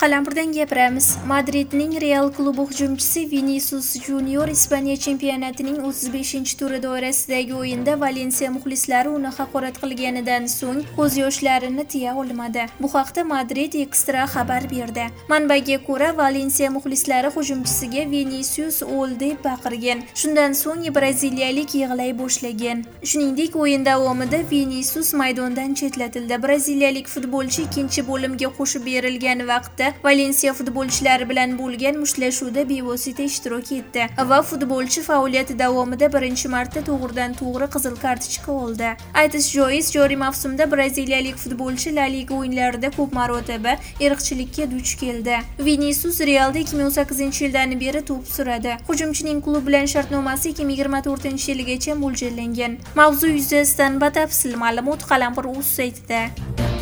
Qalampirdan gapiramiz. Madridning Real klubi hujumchisi Vinicius Junior Ispaniya chempionatining 35-turi doirasidagi o'yinda Valensiya muxlislari uni haqorat qilganidan so'ng ko'z yoshlarini tiya olmadi. Bu haqda Madrid Extra xabar berdi. Manbaga ko'ra, Valensiya muxlislari hujumchisiga Vinicius o'l deb baqirgan. Shundan so'ng braziliyalik yig'lay boshlagan. Shuningdek, o'yin davomida Vinicius maydondan chetlatildi. Braziliyalik futbolchi ikkinchi bo'limga qo'shib berilgan vaqtda Valensiya futbolchilari bilan bo'lgan mushtlashuvda bevosita ishtirok etdi va futbolchi faoliyati davomida birinchi marta to'g'ridan-to'g'ri qizil kartochka oldi. Aytish joiz, joriy mavsumda braziliyalik futbolchi La Liga o'yinlarida ko'p marotaba irqchilikka duch keldi. Vinicius Realda 2018-yildan beri to'p suradi. Hujumchining klub bilan shartnomasi 2024-yilgacha mo'ljallangan. Mavzu yuzasidan batafsil ma'lumot Qalampir.uz saytida.